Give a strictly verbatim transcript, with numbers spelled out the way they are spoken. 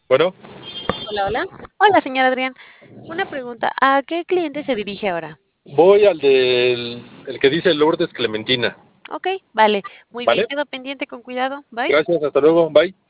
Bueno, Hola, hola. Hola, señor Adrián. Una pregunta, ¿a qué cliente se dirige ahora? voy al del el que dice Lourdes Clementina, Ok, vale. Muy bien, ¿vale? quedo pendiente con cuidado. Bye. Gracias, hasta luego, bye.